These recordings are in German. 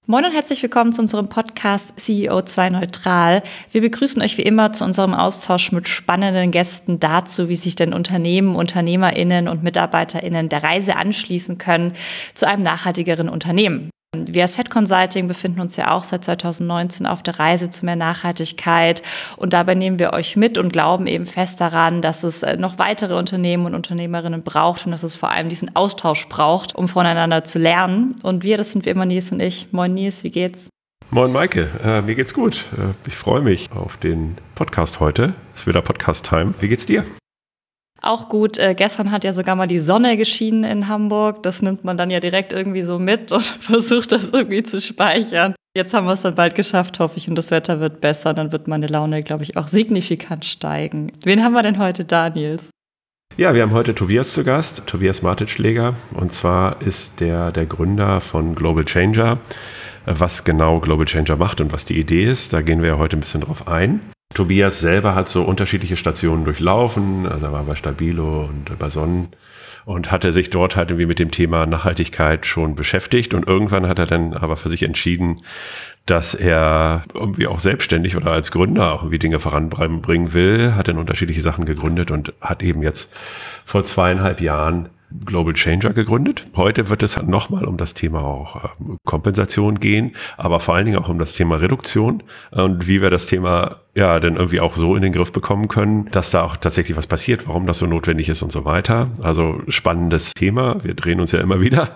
Moin und herzlich willkommen zu unserem Podcast CEO2 Neutral. Wir begrüßen euch wie immer zu unserem Austausch mit spannenden Gästen dazu, wie sich denn Unternehmen, UnternehmerInnen und MitarbeiterInnen der Reise anschließen können zu einem nachhaltigeren Unternehmen. Wir als Fed Consulting befinden uns ja auch seit 2019 auf der Reise zu mehr Nachhaltigkeit und dabei nehmen wir euch mit und glauben eben fest daran, dass es noch weitere Unternehmen und Unternehmerinnen braucht und dass es vor allem diesen Austausch braucht, um voneinander zu lernen. Und das sind wie immer Nils und ich. Moin Nils, wie geht's? Moin Maike, mir geht's gut. Ich freue mich auf den Podcast heute. Es ist wieder Podcast-Time. Wie geht's dir? Auch gut. Gestern hat ja sogar mal die Sonne geschienen in Hamburg. Das nimmt man dann ja direkt irgendwie so mit und versucht das irgendwie zu speichern. Jetzt haben wir es dann bald geschafft, hoffe ich, und das Wetter wird besser. Dann wird meine Laune, glaube ich, auch signifikant steigen. Wen haben wir denn heute da, Nils? Ja, wir haben heute Tobias zu Gast, Tobias Martitschläger. Und zwar ist der Gründer von Global Changer. Was genau Global Changer macht und was die Idee ist, da gehen wir ja heute ein bisschen drauf ein. Tobias selber hat so unterschiedliche Stationen durchlaufen, also er war bei Stabilo und bei Sonnen und hatte sich dort halt irgendwie mit dem Thema Nachhaltigkeit schon beschäftigt und irgendwann hat er dann aber für sich entschieden, dass er irgendwie auch selbstständig oder als Gründer auch irgendwie Dinge voranbringen will, hat dann unterschiedliche Sachen gegründet und hat eben jetzt vor 2,5 Jahren Global Changer gegründet. Heute wird es nochmal um das Thema auch Kompensation gehen, aber vor allen Dingen auch um das Thema Reduktion und wie wir das Thema ja dann irgendwie auch so in den Griff bekommen können, dass da auch tatsächlich was passiert, warum das so notwendig ist und so weiter. Also spannendes Thema. Wir drehen uns ja immer wieder,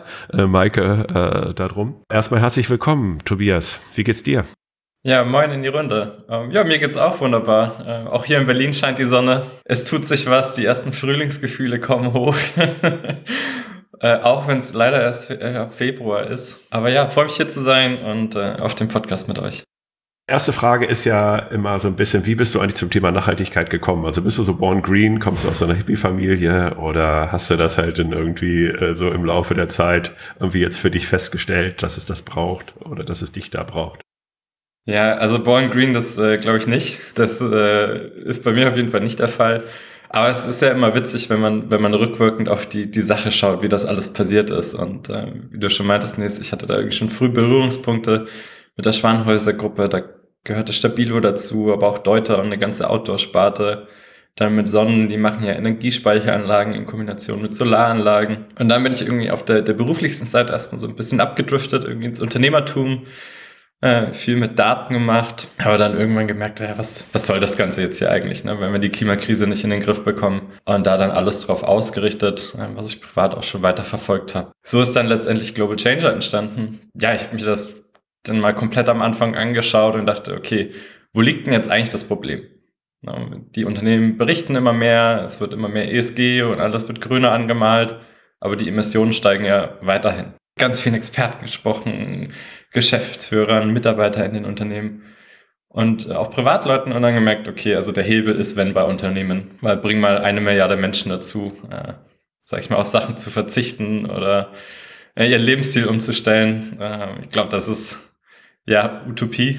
Maike, darum. Erstmal herzlich willkommen, Tobias. Wie geht's dir? Ja, moin in die Runde. Mir geht's auch wunderbar. Auch hier in Berlin scheint die Sonne. Es tut sich was, die ersten Frühlingsgefühle kommen hoch. Auch wenn es leider erst Februar ist. Aber ja, freue mich hier zu sein und auf dem Podcast mit euch. Erste Frage ist ja immer so ein bisschen, wie bist du eigentlich zum Thema Nachhaltigkeit gekommen? Also bist du so born green, kommst du aus so einer Hippie-Familie oder hast du das halt dann irgendwie so im Laufe der Zeit irgendwie jetzt für dich festgestellt, dass es das braucht oder dass es dich da braucht? Ja, also Born Green, das glaube ich nicht. Das ist bei mir auf jeden Fall nicht der Fall. Aber es ist ja immer witzig, wenn man rückwirkend auf die Sache schaut, wie das alles passiert ist. Und wie du schon meintest, Nils, ich hatte da irgendwie schon früh Berührungspunkte mit der Schwanhäuser-Gruppe. Da gehörte Stabilo dazu, aber auch Deuter und eine ganze Outdoor-Sparte. Dann mit Sonnen, die machen ja Energiespeicheranlagen in Kombination mit Solaranlagen. Und dann bin ich irgendwie auf der beruflichsten Seite erstmal so ein bisschen abgedriftet, irgendwie ins Unternehmertum. Viel mit Daten gemacht, aber dann irgendwann gemerkt, ja, was soll das Ganze jetzt hier eigentlich, ne? Wenn wir die Klimakrise nicht in den Griff bekommen und da dann alles drauf ausgerichtet, was ich privat auch schon weiter verfolgt habe. So ist dann letztendlich Global Changer entstanden. Ja, ich habe mir das dann mal komplett am Anfang angeschaut und dachte, okay, wo liegt denn jetzt eigentlich das Problem? Die Unternehmen berichten immer mehr, es wird immer mehr ESG und alles wird grüner angemalt, aber die Emissionen steigen ja weiterhin. Ganz vielen Experten gesprochen, Geschäftsführern, Mitarbeiter in den Unternehmen und auch Privatleuten und dann gemerkt, okay, also der Hebel ist, wenn bei Unternehmen, weil bring mal 1 Milliarde Menschen dazu, sag ich mal, auf Sachen zu verzichten oder ihren Lebensstil umzustellen. Ich glaube, das ist ja Utopie.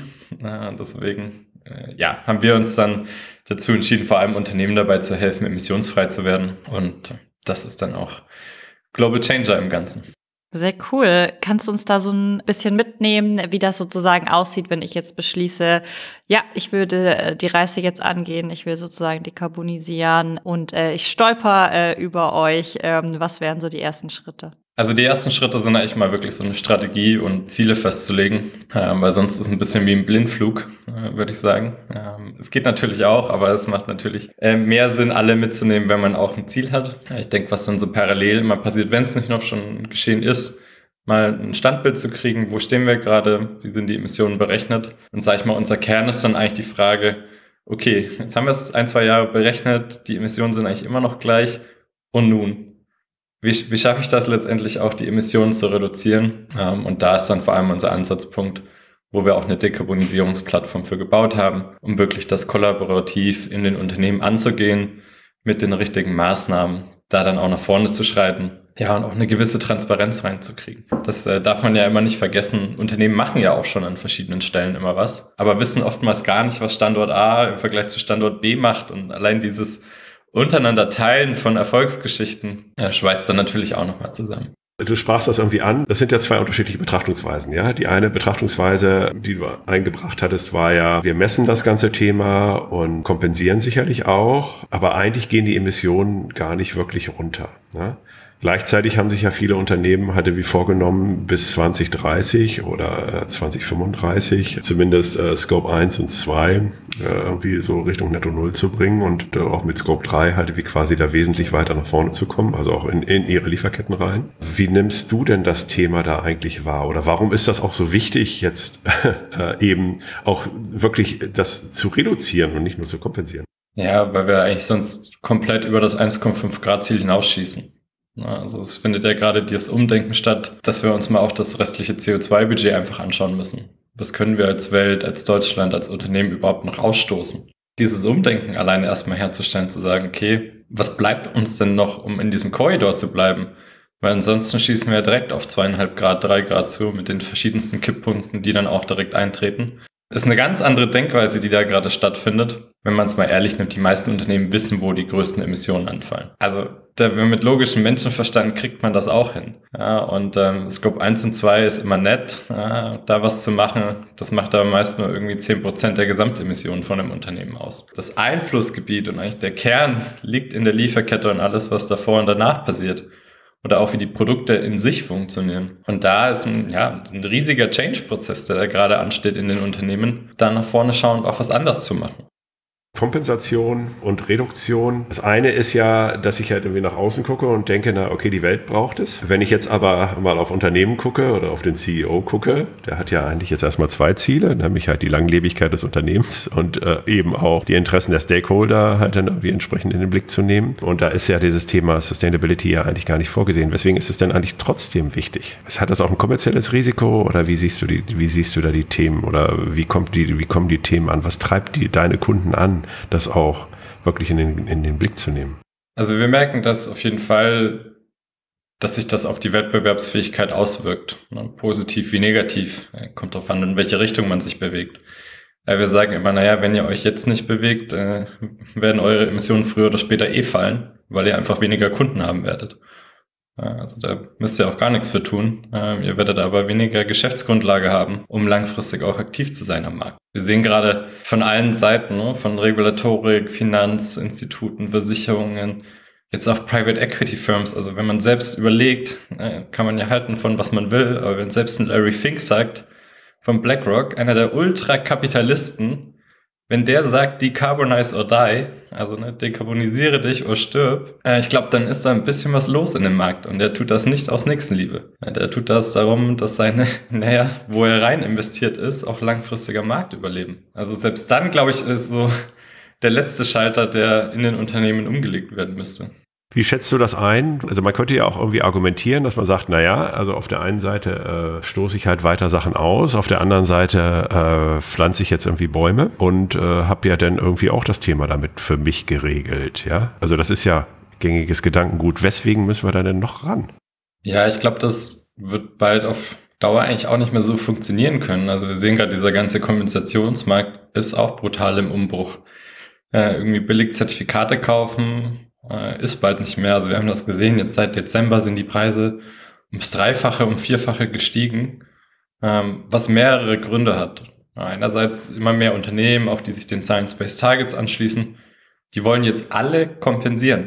Deswegen haben wir uns dann dazu entschieden, vor allem Unternehmen dabei zu helfen, emissionsfrei zu werden und das ist dann auch Global Changer im Ganzen. Sehr cool. Kannst du uns da so ein bisschen mitnehmen, wie das sozusagen aussieht, wenn ich jetzt beschließe, ja, ich würde die Reise jetzt angehen, ich will sozusagen dekarbonisieren und ich stolper über euch. Was wären so die ersten Schritte? Also die ersten Schritte sind eigentlich mal wirklich so eine Strategie und Ziele festzulegen, weil sonst ist es ein bisschen wie ein Blindflug, würde ich sagen. Es geht natürlich auch, aber es macht natürlich mehr Sinn, alle mitzunehmen, wenn man auch ein Ziel hat. Ich denke, was dann so parallel immer passiert, wenn es nicht noch schon geschehen ist, mal ein Standbild zu kriegen, wo stehen wir gerade, wie sind die Emissionen berechnet. Und sage ich mal, unser Kern ist dann eigentlich die Frage, okay, jetzt haben wir es 1-2 Jahre berechnet, die Emissionen sind eigentlich immer noch gleich und nun? Wie schaffe ich das letztendlich auch, die Emissionen zu reduzieren? Und da ist dann vor allem unser Ansatzpunkt, wo wir auch eine Dekarbonisierungsplattform für gebaut haben, um wirklich das kollaborativ in den Unternehmen anzugehen, mit den richtigen Maßnahmen, da dann auch nach vorne zu schreiten. Ja, und auch eine gewisse Transparenz reinzukriegen. Das darf man ja immer nicht vergessen. Unternehmen machen ja auch schon an verschiedenen Stellen immer was, aber wissen oftmals gar nicht, was Standort A im Vergleich zu Standort B macht. Und allein dieses untereinander Teilen von Erfolgsgeschichten schweißt dann natürlich auch nochmal zusammen. Du sprachst das irgendwie an. Das sind ja zwei unterschiedliche Betrachtungsweisen. Ja, die eine Betrachtungsweise, die du eingebracht hattest, war ja, wir messen das ganze Thema und kompensieren sicherlich auch, aber eigentlich gehen die Emissionen gar nicht wirklich runter. Ne? Gleichzeitig haben sich ja viele Unternehmen wie vorgenommen, bis 2030 oder 2035 zumindest Scope 1 und 2 irgendwie so Richtung Netto Null zu bringen und auch mit Scope 3 wie quasi da wesentlich weiter nach vorne zu kommen, also auch in ihre Lieferketten rein. Wie nimmst du denn das Thema da eigentlich wahr? Oder warum ist das auch so wichtig, jetzt eben auch wirklich das zu reduzieren und nicht nur zu kompensieren? Ja, weil wir eigentlich sonst komplett über das 1,5 Grad Ziel hinausschießen. Also es findet ja gerade dieses Umdenken statt, dass wir uns mal auch das restliche CO2-Budget einfach anschauen müssen. Was können wir als Welt, als Deutschland, als Unternehmen überhaupt noch ausstoßen? Dieses Umdenken alleine erstmal herzustellen, zu sagen, okay, was bleibt uns denn noch, um in diesem Korridor zu bleiben? Weil ansonsten schießen wir direkt auf 2,5 Grad, 3 Grad zu mit den verschiedensten Kipppunkten, die dann auch direkt eintreten. Ist eine ganz andere Denkweise, die da gerade stattfindet. Wenn man es mal ehrlich nimmt, die meisten Unternehmen wissen, wo die größten Emissionen anfallen. Also mit logischem Menschenverstand kriegt man das auch hin. Ja, und Scope 1 und 2 ist immer nett, da was zu machen. Das macht aber meist nur irgendwie 10% der Gesamtemissionen von einem Unternehmen aus. Das Einflussgebiet und eigentlich der Kern liegt in der Lieferkette und alles, was davor und danach passiert. Oder auch wie die Produkte in sich funktionieren. Und da ist ein riesiger Change-Prozess, der da gerade ansteht in den Unternehmen, da nach vorne schauen und auch was anders zu machen. Kompensation und Reduktion. Das eine ist ja, dass ich halt irgendwie nach außen gucke und denke, na okay, die Welt braucht es. Wenn ich jetzt aber mal auf Unternehmen gucke oder auf den CEO gucke, der hat ja eigentlich jetzt erstmal zwei Ziele, nämlich halt die Langlebigkeit des Unternehmens und eben auch die Interessen der Stakeholder halt dann irgendwie entsprechend in den Blick zu nehmen. Und da ist ja dieses Thema Sustainability ja eigentlich gar nicht vorgesehen. Weswegen ist es denn eigentlich trotzdem wichtig? Hat das auch ein kommerzielles Risiko oder wie siehst du da die Themen oder wie kommen die Themen an? Was treibt deine Kunden an, das auch wirklich in den Blick zu nehmen? Also wir merken das auf jeden Fall, dass sich das auf die Wettbewerbsfähigkeit auswirkt. Ne? Positiv wie negativ. Kommt drauf an, in welche Richtung man sich bewegt. Wir sagen immer, wenn ihr euch jetzt nicht bewegt, werden eure Emissionen früher oder später fallen, weil ihr einfach weniger Kunden haben werdet. Also da müsst ihr auch gar nichts für tun. Ihr werdet aber weniger Geschäftsgrundlage haben, um langfristig auch aktiv zu sein am Markt. Wir sehen gerade von allen Seiten, von Regulatorik, Finanzinstituten, Versicherungen, jetzt auch Private Equity Firms. Also wenn man selbst überlegt, kann man ja halten von was man will, aber wenn selbst ein Larry Fink sagt, von BlackRock, einer der Ultrakapitalisten, wenn der sagt, decarbonize or die, also dekarbonisiere dich oder stirb, ich glaube, dann ist da ein bisschen was los in dem Markt und der tut das nicht aus Nächstenliebe. Der tut das darum, dass seine, wo er rein investiert ist, auch langfristiger Markt überleben. Also selbst dann, glaube ich, ist so der letzte Schalter, der in den Unternehmen umgelegt werden müsste. Wie schätzt du das ein? Also man könnte ja auch irgendwie argumentieren, dass man sagt, also auf der einen Seite stoße ich halt weiter Sachen aus, auf der anderen Seite pflanze ich jetzt irgendwie Bäume und habe ja dann irgendwie auch das Thema damit für mich geregelt. Ja, also das ist ja gängiges Gedankengut. Weswegen müssen wir da denn noch ran? Ja, ich glaube, das wird bald auf Dauer eigentlich auch nicht mehr so funktionieren können. Also wir sehen gerade, dieser ganze Kompensationsmarkt ist auch brutal im Umbruch. Irgendwie billig Zertifikate kaufen ist bald nicht mehr. Also wir haben das gesehen, jetzt seit Dezember sind die Preise ums Dreifache, um Vierfache gestiegen, was mehrere Gründe hat. Einerseits immer mehr Unternehmen, auch die sich den Science-Based Targets anschließen, die wollen jetzt alle kompensieren.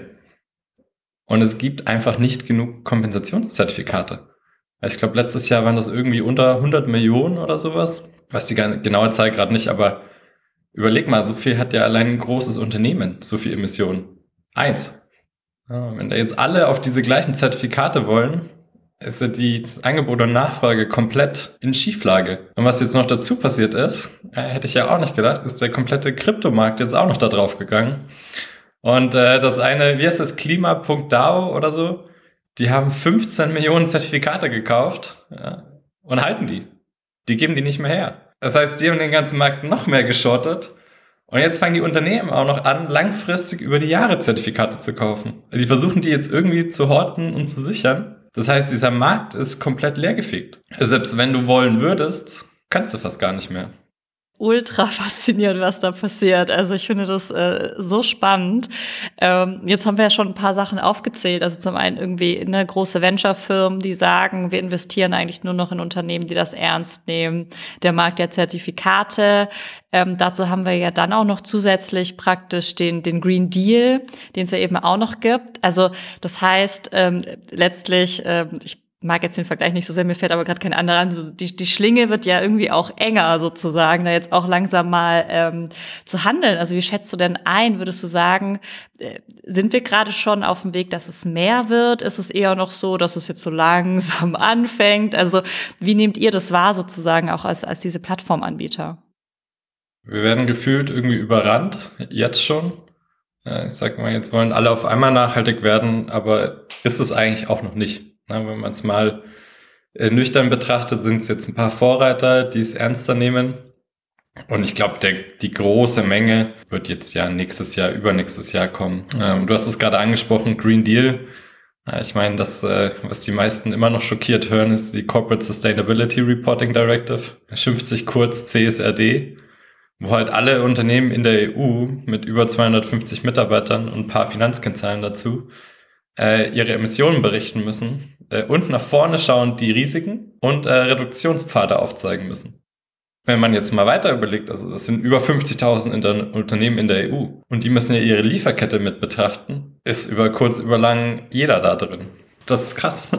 Und es gibt einfach nicht genug Kompensationszertifikate. Ich glaube, letztes Jahr waren das irgendwie unter 100 Millionen oder sowas. Ich weiß die genaue Zahl gerade nicht, aber überleg mal, so viel hat ja allein ein großes Unternehmen, so viel Emissionen. 1. Wenn da jetzt alle auf diese gleichen Zertifikate wollen, ist ja die Angebot und Nachfrage komplett in Schieflage. Und was jetzt noch dazu passiert ist, hätte ich ja auch nicht gedacht, ist der komplette Kryptomarkt jetzt auch noch da drauf gegangen. Und das eine, wie heißt das, Klima.dao oder so, die haben 15 Millionen Zertifikate gekauft und halten die. Die geben die nicht mehr her. Das heißt, die haben den ganzen Markt noch mehr geschortet. Und jetzt fangen die Unternehmen auch noch an, langfristig über die Jahre Zertifikate zu kaufen. Also die versuchen die jetzt irgendwie zu horten und zu sichern. Das heißt, dieser Markt ist komplett leergefegt. Selbst wenn du wollen würdest, kannst du fast gar nicht mehr. ultra faszinierend, was da passiert. Also ich finde das so spannend. Jetzt haben wir ja schon ein paar Sachen aufgezählt. Also zum einen irgendwie große Venture-Firmen, die sagen, wir investieren eigentlich nur noch in Unternehmen, die das ernst nehmen. Der Markt der Zertifikate. Dazu haben wir ja dann auch noch zusätzlich praktisch den Green Deal, den es ja eben auch noch gibt. Also das heißt letztlich, ich mag jetzt den Vergleich nicht so sehr, mir fällt aber gerade kein anderer an, so die Schlinge wird ja irgendwie auch enger sozusagen, da jetzt auch langsam mal zu handeln. Also wie schätzt du denn ein, würdest du sagen, sind wir gerade schon auf dem Weg, dass es mehr wird? Ist es eher noch so, dass es jetzt so langsam anfängt? Also wie nehmt ihr das wahr sozusagen auch als diese Plattformanbieter? Wir werden gefühlt irgendwie überrannt, jetzt schon. Ich sag mal, jetzt wollen alle auf einmal nachhaltig werden, aber ist es eigentlich auch noch nicht. Na, wenn man es mal nüchtern betrachtet, sind es jetzt ein paar Vorreiter, die es ernster nehmen. Und ich glaube, die große Menge wird jetzt ja nächstes Jahr, übernächstes Jahr kommen. Du hast es gerade angesprochen, Green Deal. Ich meine, das, was die meisten immer noch schockiert hören, ist die Corporate Sustainability Reporting Directive. Das schimpft sich kurz CSRD, wo halt alle Unternehmen in der EU mit über 250 Mitarbeitern und ein paar Finanzkennzahlen dazu ihre Emissionen berichten müssen und nach vorne schauen die Risiken und Reduktionspfade aufzeigen müssen. Wenn man jetzt mal weiter überlegt, also das sind über 50.000 Unternehmen in der EU und die müssen ja ihre Lieferkette mit betrachten, ist über kurz, über lang jeder da drin. Das ist krass.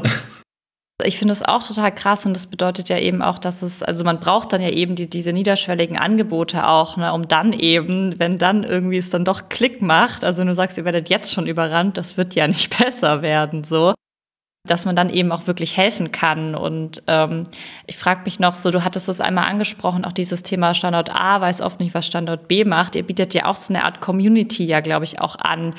Ich finde es auch total krass und das bedeutet ja eben auch, dass also man braucht dann ja eben diese niederschwelligen Angebote auch, ne, um dann eben, wenn dann irgendwie es dann doch Klick macht, also wenn du sagst, ihr werdet jetzt schon überrannt, das wird ja nicht besser werden, so. Dass man dann eben auch wirklich helfen kann. Und ich frage mich noch so, du hattest es einmal angesprochen, auch dieses Thema Standort A weiß oft nicht, was Standort B macht. Ihr bietet ja auch so eine Art Community ja, glaube ich, auch an,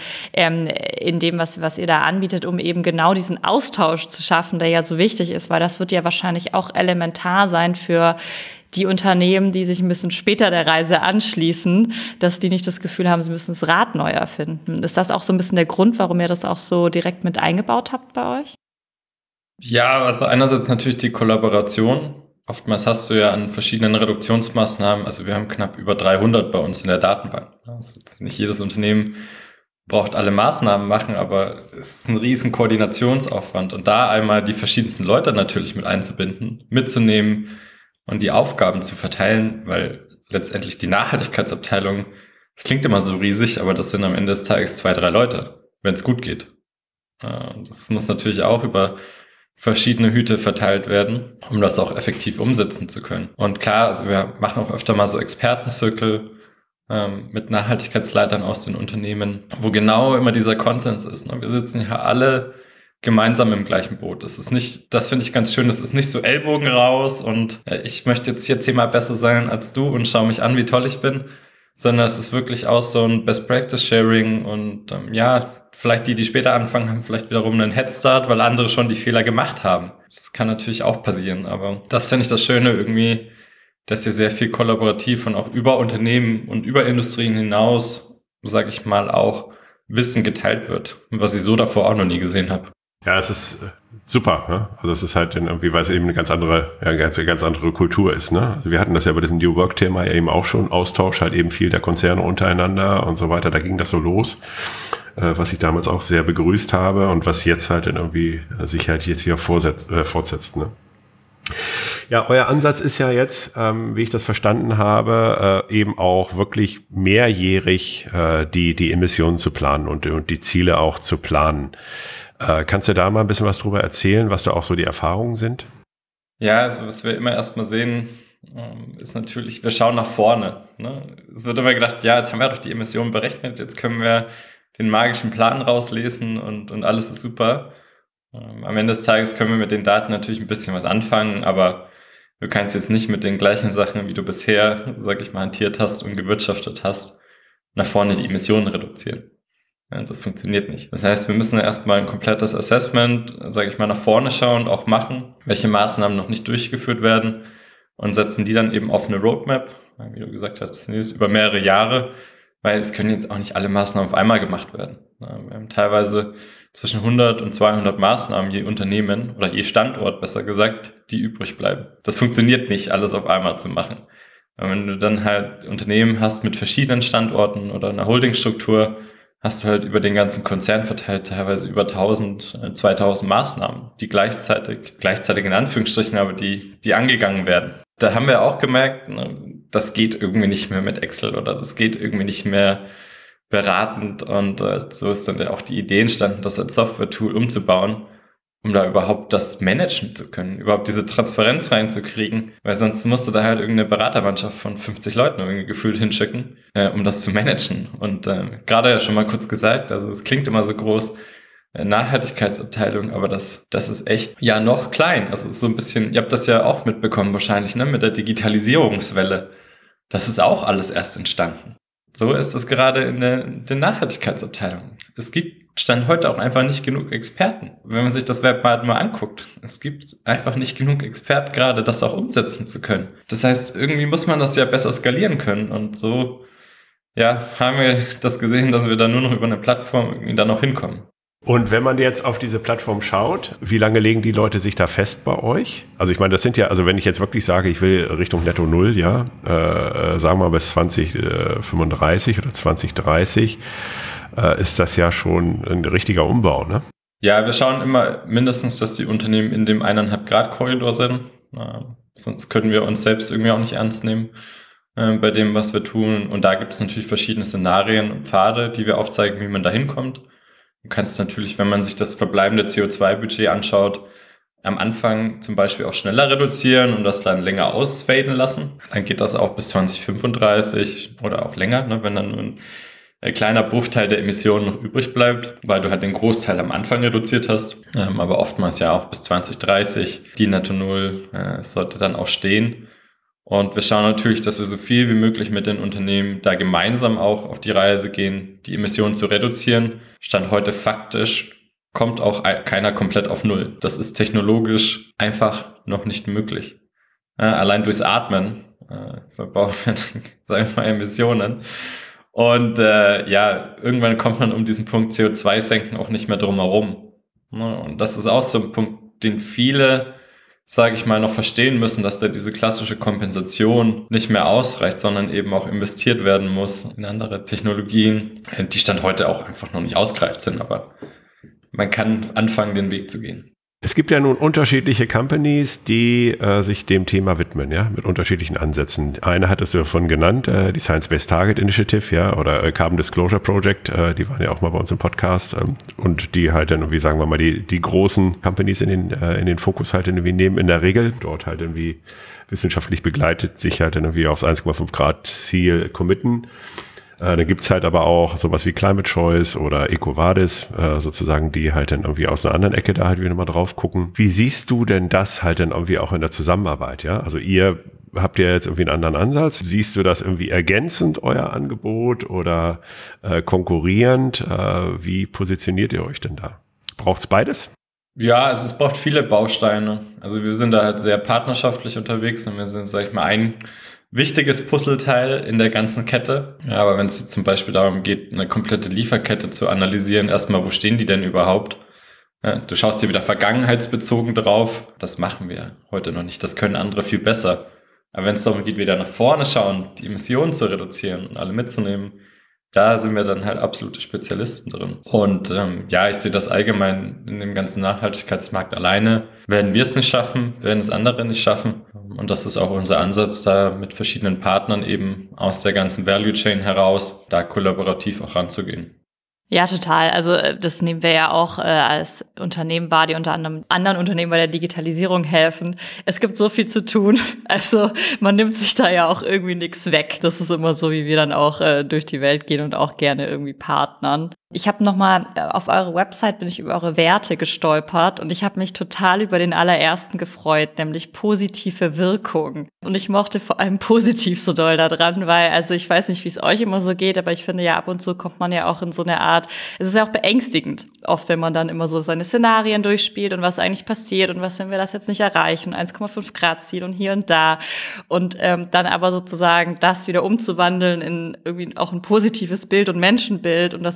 in dem, was ihr da anbietet, um eben genau diesen Austausch zu schaffen, der ja so wichtig ist, weil das wird ja wahrscheinlich auch elementar sein für die Unternehmen, die sich ein bisschen später der Reise anschließen, dass die nicht das Gefühl haben, sie müssen das Rad neu erfinden. Ist das auch so ein bisschen der Grund, warum ihr das auch so direkt mit eingebaut habt bei euch? Ja, also einerseits natürlich die Kollaboration. Oftmals hast du ja an verschiedenen Reduktionsmaßnahmen, also wir haben knapp über 300 bei uns in der Datenbank. Also nicht jedes Unternehmen braucht alle Maßnahmen machen, aber es ist ein riesen Koordinationsaufwand. Und da einmal die verschiedensten Leute natürlich mit einzubinden, mitzunehmen und die Aufgaben zu verteilen, weil letztendlich die Nachhaltigkeitsabteilung, das klingt immer so riesig, aber das sind am Ende des Tages 2, 3 Leute, wenn es gut geht. Das muss natürlich auch über verschiedene Hüte verteilt werden, um das auch effektiv umsetzen zu können. Und klar, also wir machen auch öfter mal so Expertenzirkel mit Nachhaltigkeitsleitern aus den Unternehmen, wo genau immer dieser Konsens ist. Ne? Wir sitzen ja alle gemeinsam im gleichen Boot. Das ist nicht, das finde ich ganz schön, das ist nicht so Ellbogen raus und ich möchte jetzt hier 10-mal besser sein als du und schau mich an, wie toll ich bin, sondern es ist wirklich auch so ein Best-Practice-Sharing und vielleicht die später anfangen, haben vielleicht wiederum einen Headstart, weil andere schon die Fehler gemacht haben. Das kann natürlich auch passieren, aber das finde ich das Schöne irgendwie, dass hier sehr viel kollaborativ und auch über Unternehmen und über Industrien hinaus, sage ich mal, auch Wissen geteilt wird, was ich so davor auch noch nie gesehen habe. Ja, es ist super, ne? Also es ist halt irgendwie, weil es eben eine ganz andere Kultur ist, ne? Also wir hatten das ja bei diesem New Work-Thema ja eben auch schon, Austausch halt eben viel der Konzerne untereinander und so weiter, da ging das so los, was ich damals auch sehr begrüßt habe und was jetzt halt irgendwie sich halt jetzt hier fortsetzt, ne? Ja, euer Ansatz ist ja jetzt, wie ich das verstanden habe, eben auch wirklich mehrjährig die Emissionen zu planen und die Ziele auch zu planen. Kannst du da mal ein bisschen was drüber erzählen, was da auch so die Erfahrungen sind? Ja, also was wir immer erstmal sehen, ist natürlich, wir schauen nach vorne. Ne? Es wird immer gedacht, ja, jetzt haben wir doch die Emissionen berechnet, jetzt können wir den magischen Plan rauslesen und alles ist super. Am Ende des Tages können wir mit den Daten natürlich ein bisschen was anfangen, aber du kannst jetzt nicht mit den gleichen Sachen, wie du bisher, sag ich mal, hantiert hast und gewirtschaftet hast, nach vorne die Emissionen reduzieren. Ja, das funktioniert nicht. Das heißt, wir müssen erstmal ein komplettes Assessment, sage ich mal, nach vorne schauen und auch machen, welche Maßnahmen noch nicht durchgeführt werden und setzen die dann eben auf eine Roadmap, wie du gesagt hast, über mehrere Jahre, weil es können jetzt auch nicht alle Maßnahmen auf einmal gemacht werden. Wir haben teilweise zwischen 100 und 200 Maßnahmen je Unternehmen oder je Standort, besser gesagt, die übrig bleiben. Das funktioniert nicht, alles auf einmal zu machen. Und wenn du dann halt Unternehmen hast mit verschiedenen Standorten oder einer Holdingstruktur, hast du halt über den ganzen Konzern verteilt teilweise über 1000, 2000 Maßnahmen, die gleichzeitig in Anführungsstrichen, aber die angegangen werden. Da haben wir auch gemerkt, das geht irgendwie nicht mehr mit Excel oder das geht irgendwie nicht mehr beratend, und so ist dann ja auch die Idee entstanden, das als Software-Tool umzubauen, um da überhaupt das managen zu können, überhaupt diese Transparenz reinzukriegen, weil sonst musst du da halt irgendeine Beratermannschaft von 50 Leuten irgendwie gefühlt hinschicken, um das zu managen. Und gerade ja schon mal kurz gesagt, also es klingt immer so groß, Nachhaltigkeitsabteilung, aber das ist echt ja noch klein. Also es ist so ein bisschen, ihr habt das ja auch mitbekommen wahrscheinlich, ne, mit der Digitalisierungswelle. Das ist auch alles erst entstanden. So ist es gerade in der Nachhaltigkeitsabteilung. Es gibt Stand heute auch einfach nicht genug Experten. Wenn man sich das Webmarkt mal anguckt, es gibt einfach nicht genug Experten gerade, das auch umsetzen zu können. Das heißt, irgendwie muss man das ja besser skalieren können, und so, ja, haben wir das gesehen, dass wir da nur noch über eine Plattform irgendwie da noch hinkommen. Und wenn man jetzt auf diese Plattform schaut, wie lange legen die Leute sich da fest bei euch? Also ich meine, das sind ja, also wenn ich jetzt wirklich sage, ich will Richtung Netto Null, ja, sagen wir mal bis 2035 oder 2030, ist das ja schon ein richtiger Umbau, ne? Ja, wir schauen immer mindestens, dass die Unternehmen in dem 1,5 Grad Korridor sind. Sonst können wir uns selbst irgendwie auch nicht ernst nehmen bei dem, was wir tun. Und da gibt es natürlich verschiedene Szenarien und Pfade, die wir aufzeigen, wie man da hinkommt. Du kannst natürlich, wenn man sich das verbleibende CO2-Budget anschaut, am Anfang zum Beispiel auch schneller reduzieren und das dann länger ausfaden lassen. Dann geht das auch bis 2035 oder auch länger, ne, wenn dann nur ein kleiner Bruchteil der Emissionen noch übrig bleibt, weil du halt den Großteil am Anfang reduziert hast. Aber oftmals ja auch bis 2030. Die Netto Null sollte dann auch stehen. Und wir schauen natürlich, dass wir so viel wie möglich mit den Unternehmen da gemeinsam auch auf die Reise gehen, die Emissionen zu reduzieren. Stand heute faktisch kommt auch keiner komplett auf Null. Das ist technologisch einfach noch nicht möglich. Allein durchs Atmen verbrauchen wir, sagen wir mal, Emissionen. Und irgendwann kommt man um diesen Punkt CO2 senken auch nicht mehr drum herum. Und das ist auch so ein Punkt, den viele, sage ich mal, noch verstehen müssen, dass da diese klassische Kompensation nicht mehr ausreicht, sondern eben auch investiert werden muss in andere Technologien, die Stand heute auch einfach noch nicht ausgereift sind, aber man kann anfangen, den Weg zu gehen. Es gibt ja nun unterschiedliche Companies, die sich dem Thema widmen, ja, mit unterschiedlichen Ansätzen. Eine hattest du davon genannt, die Science-Based Target Initiative, ja, oder Carbon Disclosure Project, die waren ja auch mal bei uns im Podcast, und die halt dann, wie sagen wir mal, die großen Companies in den Fokus halt irgendwie nehmen, in der Regel dort halt irgendwie wissenschaftlich begleitet, sich halt dann irgendwie aufs 1,5 Grad Ziel committen. Dann gibt's halt aber auch sowas wie Climate Choice oder EcoVadis, sozusagen, die halt dann irgendwie aus einer anderen Ecke da halt wieder mal drauf gucken. Wie siehst du denn das halt dann irgendwie auch in der Zusammenarbeit, ja? Also ihr habt ja jetzt irgendwie einen anderen Ansatz. Siehst du das irgendwie ergänzend, euer Angebot, oder konkurrierend? Wie positioniert ihr euch denn da? Braucht's beides? Ja, also es braucht viele Bausteine. Also wir sind da halt sehr partnerschaftlich unterwegs und wir sind, sag ich mal, ein wichtiges Puzzleteil in der ganzen Kette. Ja, aber wenn es jetzt zum Beispiel darum geht, eine komplette Lieferkette zu analysieren, erstmal, wo stehen die denn überhaupt? Ja, du schaust dir wieder vergangenheitsbezogen drauf. Das machen wir heute noch nicht. Das können andere viel besser. Aber wenn es darum geht, wieder nach vorne schauen, die Emissionen zu reduzieren und alle mitzunehmen, da sind wir dann halt absolute Spezialisten drin. Und ich sehe das allgemein in dem ganzen Nachhaltigkeitsmarkt alleine. Werden wir es nicht schaffen, werden es andere nicht schaffen. Und das ist auch unser Ansatz, da mit verschiedenen Partnern eben aus der ganzen Value Chain heraus, da kollaborativ auch ranzugehen. Ja, total. Also das nehmen wir ja auch als Unternehmen wahr, die unter anderem anderen Unternehmen bei der Digitalisierung helfen. Es gibt so viel zu tun. Also man nimmt sich da ja auch irgendwie nichts weg. Das ist immer so, wie wir dann auch durch die Welt gehen und auch gerne irgendwie partnern. Ich habe nochmal auf eure Website bin ich über eure Werte gestolpert und ich habe mich total über den allerersten gefreut, nämlich positive Wirkung. Und ich mochte vor allem positiv so doll da dran, weil, also ich weiß nicht, wie es euch immer so geht, aber ich finde ja, ab und zu kommt man ja auch in so eine Art, es ist ja auch beängstigend, oft, wenn man dann immer so seine Szenarien durchspielt und was eigentlich passiert und was, wenn wir das jetzt nicht erreichen, 1,5 Grad Ziel und hier und da. Und dann aber sozusagen das wieder umzuwandeln in irgendwie auch ein positives Bild und Menschenbild und das irgendwie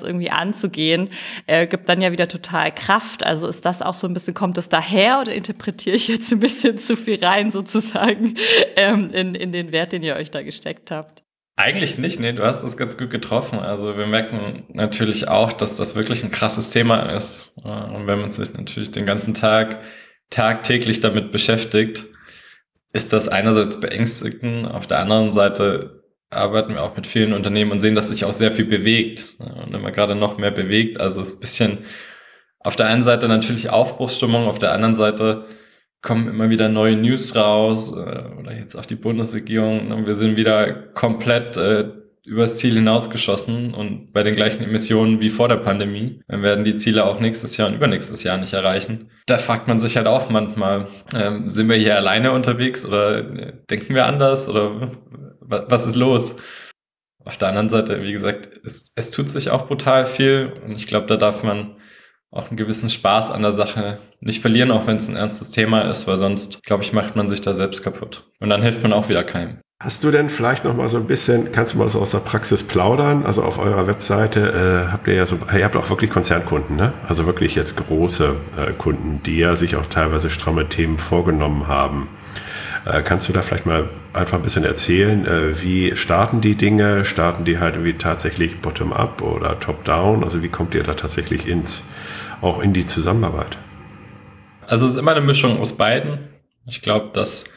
anzugehen, gibt dann ja wieder total Kraft. Also ist das auch so ein bisschen, kommt das daher oder interpretiere ich jetzt ein bisschen zu viel rein sozusagen in den Wert, den ihr euch da gesteckt habt? Eigentlich nicht, nee, du hast das ganz gut getroffen. Also wir merken natürlich auch, dass das wirklich ein krasses Thema ist. Und wenn man sich natürlich den ganzen Tag tagtäglich damit beschäftigt, ist das einerseits beängstigend, auf der anderen Seite arbeiten wir auch mit vielen Unternehmen und sehen, dass sich auch sehr viel bewegt und immer gerade noch mehr bewegt. Also es ist ein bisschen auf der einen Seite natürlich Aufbruchsstimmung, auf der anderen Seite kommen immer wieder neue News raus oder jetzt auch die Bundesregierung und wir sind wieder komplett übers Ziel hinausgeschossen und bei den gleichen Emissionen wie vor der Pandemie. Dann werden die Ziele auch nächstes Jahr und übernächstes Jahr nicht erreichen. Da fragt man sich halt auch manchmal, sind wir hier alleine unterwegs oder denken wir anders oder was ist los? Auf der anderen Seite, wie gesagt, es tut sich auch brutal viel und ich glaube, da darf man auch einen gewissen Spaß an der Sache nicht verlieren, auch wenn es ein ernstes Thema ist, weil sonst, glaube ich, macht man sich da selbst kaputt. Und dann hilft man auch wieder keinem. Hast du denn vielleicht noch mal so ein bisschen, kannst du mal so aus der Praxis plaudern? Also auf eurer Webseite habt ihr ja so, ihr habt auch wirklich Konzernkunden, ne? Also wirklich jetzt große Kunden, die ja sich auch teilweise stramme Themen vorgenommen haben. Kannst du da vielleicht mal einfach ein bisschen erzählen, wie starten die Dinge? Starten die halt irgendwie tatsächlich bottom-up oder top-down? Also wie kommt ihr da tatsächlich auch in die Zusammenarbeit? Also es ist immer eine Mischung aus beiden. Ich glaube, dass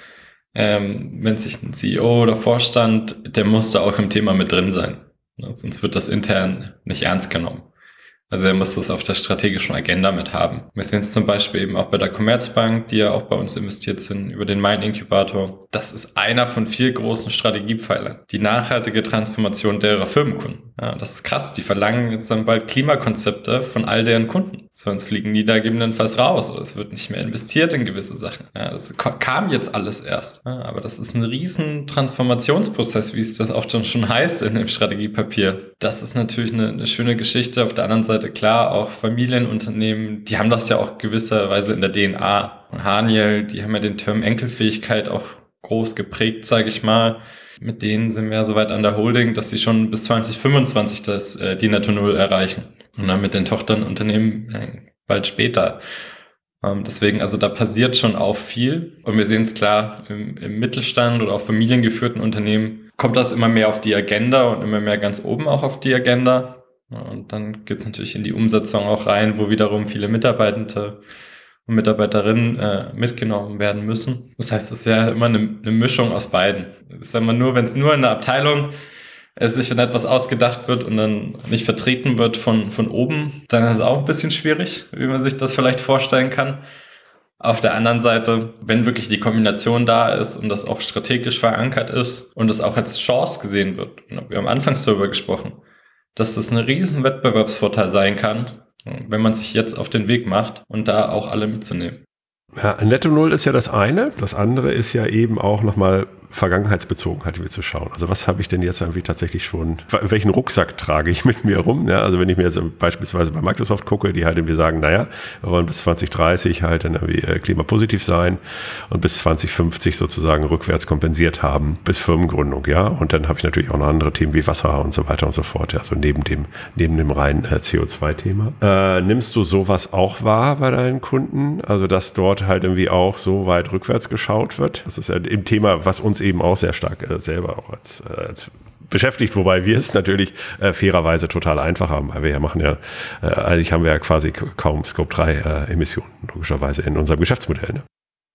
wenn sich ein CEO oder Vorstand, der muss da auch im Thema mit drin sein. Sonst wird das intern nicht ernst genommen. Also er muss das auf der strategischen Agenda mit haben. Wir sehen es zum Beispiel eben auch bei der Commerzbank, die ja auch bei uns investiert sind über den Main-Inkubator. Das ist einer von 4 großen Strategiepfeilern. Die nachhaltige Transformation derer Firmenkunden. Ja, das ist krass. Die verlangen jetzt dann bald Klimakonzepte von all deren Kunden. Sonst fliegen die da gegebenenfalls raus oder es wird nicht mehr investiert in gewisse Sachen. Ja, das kam jetzt alles erst. Ja, aber das ist ein riesen Transformationsprozess, wie es das auch schon heißt in dem Strategiepapier. Das ist natürlich eine schöne Geschichte. Auf der anderen Seite klar, auch Familienunternehmen, die haben das ja auch gewisserweise in der DNA. Und Haniel, die haben ja den Term Enkelfähigkeit auch groß geprägt, sage ich mal. Mit denen sind wir ja soweit an der Holding, dass sie schon bis 2025 die Netto Null erreichen. Und dann mit den Tochterunternehmen bald später. Deswegen, also da passiert schon auch viel. Und wir sehen es klar, im Mittelstand oder auch familiengeführten Unternehmen kommt das immer mehr auf die Agenda und immer mehr ganz oben auch auf die Agenda. Und dann geht's natürlich in die Umsetzung auch rein, wo wiederum viele Mitarbeitende und Mitarbeiterinnen mitgenommen werden müssen. Das heißt, es ist ja immer eine Mischung aus beiden. Ich sag mal, nur wenn es nur in der Abteilung sich, wenn etwas ausgedacht wird und dann nicht vertreten wird von oben, dann ist es auch ein bisschen schwierig, wie man sich das vielleicht vorstellen kann. Auf der anderen Seite, wenn wirklich die Kombination da ist und das auch strategisch verankert ist und es auch als Chance gesehen wird, wir haben anfangs darüber gesprochen, dass das ein riesen Wettbewerbsvorteil sein kann, wenn man sich jetzt auf den Weg macht und da auch alle mitzunehmen. Ja, Netto Null ist ja das eine. Das andere ist ja eben auch nochmal Vergangenheitsbezogenheit wie zu schauen. Also was habe ich denn jetzt irgendwie tatsächlich schon, welchen Rucksack trage ich mit mir rum? Ja, also wenn ich mir jetzt beispielsweise bei Microsoft gucke, die halt irgendwie sagen, naja, wir wollen bis 2030 halt dann irgendwie klimapositiv sein und bis 2050 sozusagen rückwärts kompensiert haben bis Firmengründung, ja. Und dann habe ich natürlich auch noch andere Themen wie Wasser und so weiter und so fort. Ja, also neben dem reinen CO2-Thema. Nimmst du sowas auch wahr bei deinen Kunden? Also dass dort halt irgendwie auch so weit rückwärts geschaut wird? Das ist ja im Thema, was uns eben auch sehr stark selber auch als beschäftigt, wobei wir es natürlich fairerweise total einfach haben, weil wir ja machen ja, eigentlich haben wir ja quasi kaum Scope 3 Emissionen, logischerweise in unserem Geschäftsmodell. Ne?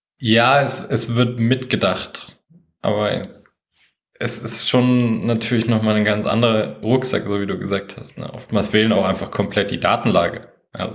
Ja, es wird mitgedacht, aber jetzt, es ist schon natürlich nochmal ein ganz anderer Rucksack, so wie du gesagt hast. Ne? Oftmals fehlen auch einfach komplett die Datenlage. Also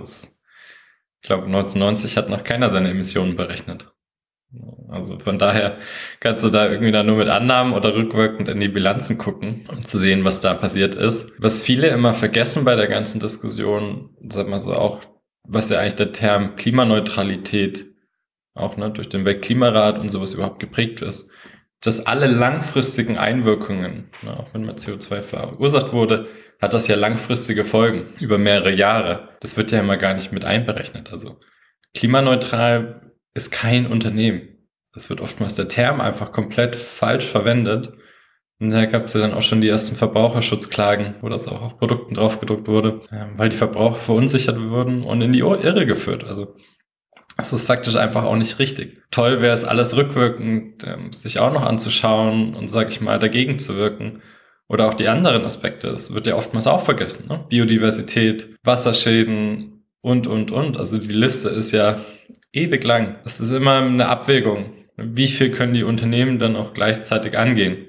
ich glaube, 1990 hat noch keiner seine Emissionen berechnet. Also von daher kannst du da irgendwie dann nur mit Annahmen oder rückwirkend in die Bilanzen gucken, um zu sehen, was da passiert ist. Was viele immer vergessen bei der ganzen Diskussion, sag mal so auch, was ja eigentlich der Term Klimaneutralität auch durch den Weltklimarat und sowas überhaupt geprägt ist, dass alle langfristigen Einwirkungen, auch wenn mal CO2 verursacht wurde, hat das ja langfristige Folgen über mehrere Jahre. Das wird ja immer gar nicht mit einberechnet. Also klimaneutral ist kein Unternehmen. Das wird oftmals der Term einfach komplett falsch verwendet Und da gab es ja dann auch schon die ersten Verbraucherschutzklagen, wo das auch auf Produkten draufgedruckt wurde, weil die Verbraucher verunsichert wurden und in die Irre geführt. Also es ist faktisch einfach auch nicht richtig. Toll wäre es, alles rückwirkend sich auch noch anzuschauen und, sag ich mal, dagegen zu wirken. Oder auch die anderen Aspekte. Das wird ja oftmals auch vergessen, ne? Biodiversität, Wasserschäden und. Also die Liste ist ja ewig lang. Das ist immer eine Abwägung. Wie viel können die Unternehmen dann auch gleichzeitig angehen?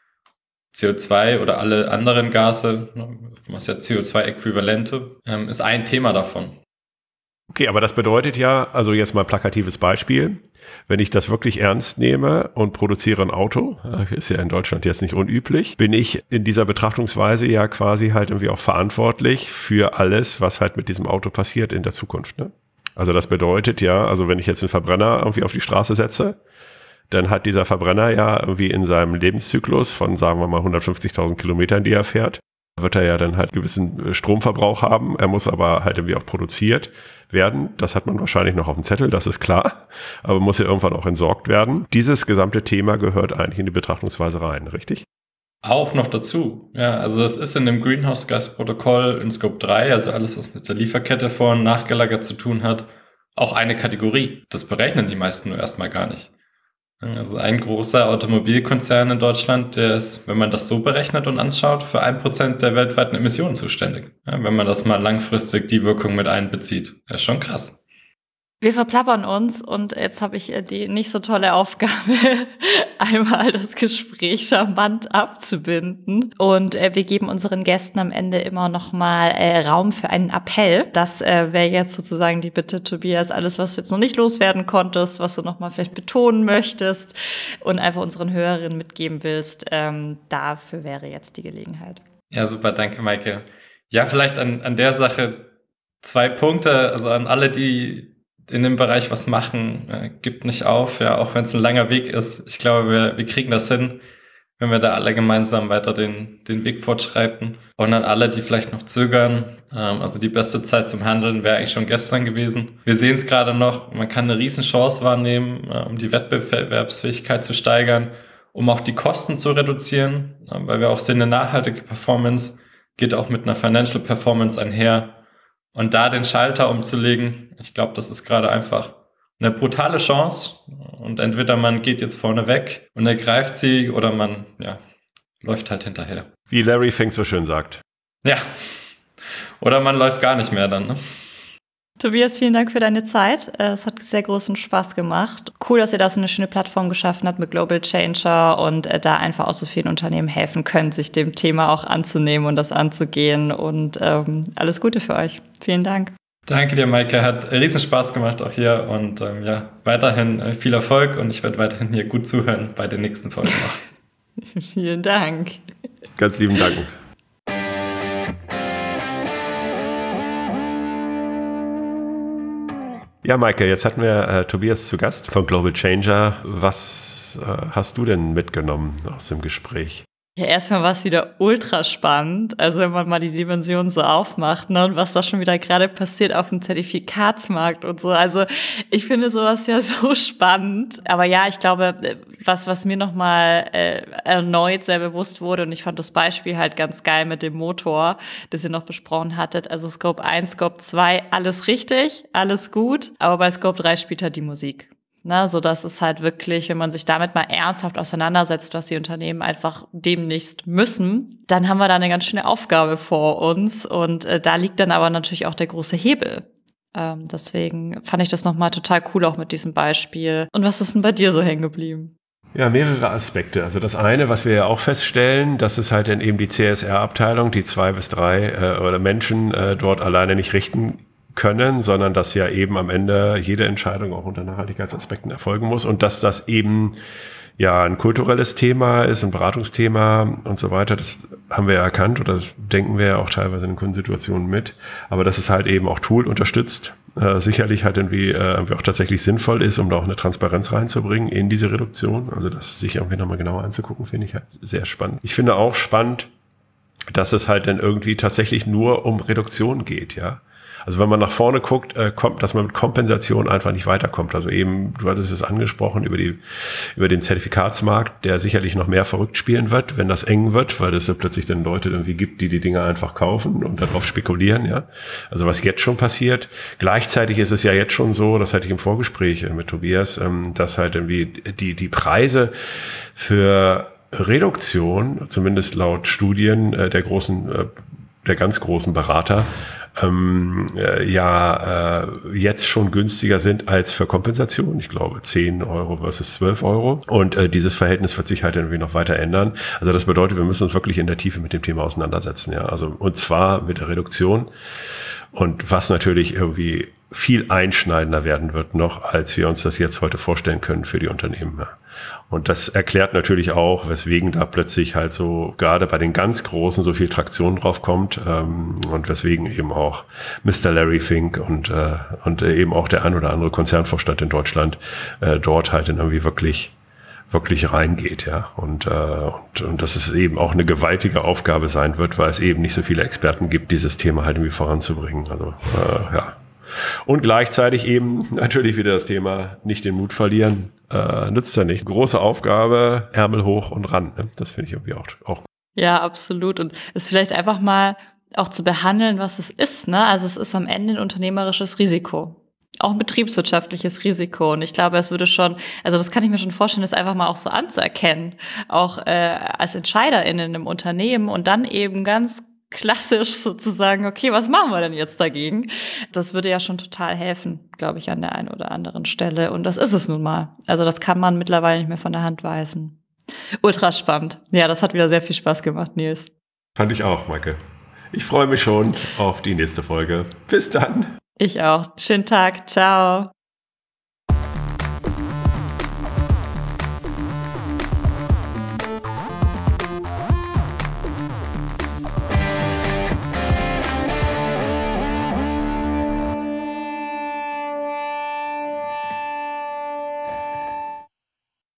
CO2 oder alle anderen Gase, was ja CO2-Äquivalente, ist ein Thema davon. Okay, aber das bedeutet ja, also jetzt mal plakatives Beispiel, wenn ich das wirklich ernst nehme und produziere ein Auto, ist ja in Deutschland jetzt nicht unüblich, bin ich in dieser Betrachtungsweise ja quasi halt irgendwie auch verantwortlich für alles, was halt mit diesem Auto passiert in der Zukunft, ne? Also das bedeutet ja, also wenn ich jetzt einen Verbrenner irgendwie auf die Straße setze, dann hat dieser Verbrenner ja irgendwie in seinem Lebenszyklus von, sagen wir mal, 150.000 Kilometern, die er fährt, wird er ja dann halt gewissen Stromverbrauch haben. Er muss aber halt irgendwie auch produziert werden. Das hat man wahrscheinlich noch auf dem Zettel, das ist klar. Aber muss ja irgendwann auch entsorgt werden. Dieses gesamte Thema gehört eigentlich in die Betrachtungsweise rein, richtig? Auch noch dazu. Ja, also das ist in dem Greenhouse-Gas-Protokoll in Scope 3, also alles, was mit der Lieferkette vor- und nachgelagert zu tun hat, auch eine Kategorie. Das berechnen die meisten nur erstmal gar nicht. Also ein großer Automobilkonzern in Deutschland, der ist, wenn man das so berechnet und anschaut, für 1% der weltweiten Emissionen zuständig. Ja, wenn man das mal langfristig die Wirkung mit einbezieht. Das ist schon krass. Wir verplappern uns und jetzt habe ich die nicht so tolle Aufgabe, einmal das Gespräch charmant abzubinden. Und wir geben unseren Gästen am Ende immer noch mal Raum für einen Appell. Das wäre jetzt sozusagen die Bitte, Tobias, alles, was du jetzt noch nicht loswerden konntest, was du noch mal vielleicht betonen möchtest und einfach unseren Hörerinnen mitgeben willst, dafür wäre jetzt die Gelegenheit. Ja, super, danke, Maike. Ja, vielleicht an der Sache 2 Punkte, also an alle, die in dem Bereich was machen, gibt nicht auf, ja, auch wenn es ein langer Weg ist. Ich glaube, wir kriegen das hin, wenn wir da alle gemeinsam weiter den Weg fortschreiten. Und an alle, die vielleicht noch zögern, also die beste Zeit zum Handeln wäre eigentlich schon gestern gewesen. Wir sehen es gerade noch, man kann eine riesen Chance wahrnehmen, um die Wettbewerbsfähigkeit zu steigern, um auch die Kosten zu reduzieren, weil wir auch sehen, eine nachhaltige Performance geht auch mit einer Financial Performance einher. Und da den Schalter umzulegen, ich glaube, das ist gerade einfach eine brutale Chance. Und entweder man geht jetzt vorne weg und ergreift sie oder man läuft halt hinterher. Wie Larry Fink so schön sagt. Ja, oder man läuft gar nicht mehr dann, ne? Tobias, vielen Dank für deine Zeit. Es hat sehr großen Spaß gemacht. Cool, dass ihr da so eine schöne Plattform geschaffen habt mit Global Changer und da einfach auch so vielen Unternehmen helfen könnt, sich dem Thema auch anzunehmen und das anzugehen. Und alles Gute für euch. Vielen Dank. Danke dir, Maike. Hat riesen Spaß gemacht auch hier und weiterhin viel Erfolg und ich werde weiterhin hier gut zuhören bei den nächsten Folgen auch. Vielen Dank. Ganz lieben Dank. Ja, Maike, jetzt hatten wir Tobias zu Gast von Global Changer. Was hast du denn mitgenommen aus dem Gespräch? Ja, erstmal war es wieder ultra spannend, also wenn man mal die Dimension so aufmacht, ne, und was da schon wieder gerade passiert auf dem Zertifikatsmarkt und so. Also ich finde sowas ja so spannend. Aber ja, ich glaube, was mir nochmal erneut sehr bewusst wurde, und ich fand das Beispiel halt ganz geil mit dem Motor, das ihr noch besprochen hattet. Also Scope 1, Scope 2, alles richtig, alles gut, aber bei Scope 3 spielt halt die Musik. Na, so dass es halt wirklich, wenn man sich damit mal ernsthaft auseinandersetzt, was die Unternehmen einfach demnächst müssen, dann haben wir da eine ganz schöne Aufgabe vor uns und da liegt dann aber natürlich auch der große Hebel. Deswegen fand ich das nochmal total cool auch mit diesem Beispiel. Und was ist denn bei dir so hängen geblieben? Ja, mehrere Aspekte. Also das eine, was wir ja auch feststellen, dass es halt dann eben die CSR-Abteilung, die 2 bis 3 oder Menschen dort alleine nicht richten können, sondern dass ja eben am Ende jede Entscheidung auch unter Nachhaltigkeitsaspekten erfolgen muss und dass das eben ja ein kulturelles Thema ist, ein Beratungsthema und so weiter. Das haben wir ja erkannt oder das denken wir ja auch teilweise in Kundensituationen mit. Aber dass es halt eben auch Tool unterstützt, sicherlich halt irgendwie auch tatsächlich sinnvoll ist, um da auch eine Transparenz reinzubringen in diese Reduktion. Also das sich irgendwie nochmal genauer anzugucken, finde ich halt sehr spannend. Ich finde auch spannend, dass es halt dann irgendwie tatsächlich nur um Reduktion geht, ja. Also wenn man nach vorne guckt, dass man mit Kompensation einfach nicht weiterkommt. Also eben, du hattest es angesprochen, über den Zertifikatsmarkt, der sicherlich noch mehr verrückt spielen wird, wenn das eng wird, weil es ja plötzlich dann Leute irgendwie gibt, die Dinge einfach kaufen und darauf spekulieren, ja. Also was jetzt schon passiert. Gleichzeitig ist es ja jetzt schon so, das hatte ich im Vorgespräch mit Tobias, dass halt irgendwie die Preise für Reduktion, zumindest laut Studien der ganz großen Berater, jetzt schon günstiger sind als für Kompensation. Ich glaube 10 Euro versus 12 Euro. Und dieses Verhältnis wird sich halt irgendwie noch weiter ändern. Also das bedeutet, wir müssen uns wirklich in der Tiefe mit dem Thema auseinandersetzen. Ja, also und zwar mit der Reduktion. Und was natürlich irgendwie viel einschneidender werden wird noch, als wir uns das jetzt heute vorstellen können für die Unternehmen. Ja. Und das erklärt natürlich auch, weswegen da plötzlich halt so gerade bei den ganz Großen so viel Traktion drauf kommt und weswegen eben auch Mr. Larry Fink und eben auch der ein oder andere Konzernvorstand in Deutschland dort halt in irgendwie wirklich reingeht, ja. Und dass es eben auch eine gewaltige Aufgabe sein wird, weil es eben nicht so viele Experten gibt, dieses Thema halt irgendwie voranzubringen. Also ja. Und gleichzeitig eben natürlich wieder das Thema, nicht den Mut verlieren, nützt ja nicht. Große Aufgabe, Ärmel hoch und ran. Ne? Das finde ich irgendwie auch. Ja, absolut. Und es vielleicht einfach mal auch zu behandeln, was es ist. Ne? Also es ist am Ende ein unternehmerisches Risiko. Auch ein betriebswirtschaftliches Risiko. Und ich glaube, es würde schon, also das kann ich mir schon vorstellen, das einfach mal auch so anzuerkennen. Auch als EntscheiderInnen im Unternehmen und dann eben ganz klassisch sozusagen, okay, was machen wir denn jetzt dagegen? Das würde ja schon total helfen, glaube ich, an der einen oder anderen Stelle. Und das ist es nun mal. Also das kann man mittlerweile nicht mehr von der Hand weisen. Ultra spannend. Ja, das hat wieder sehr viel Spaß gemacht, Nils. Fand ich auch, Maike. Ich freue mich schon auf die nächste Folge. Bis dann. Ich auch. Schönen Tag. Ciao.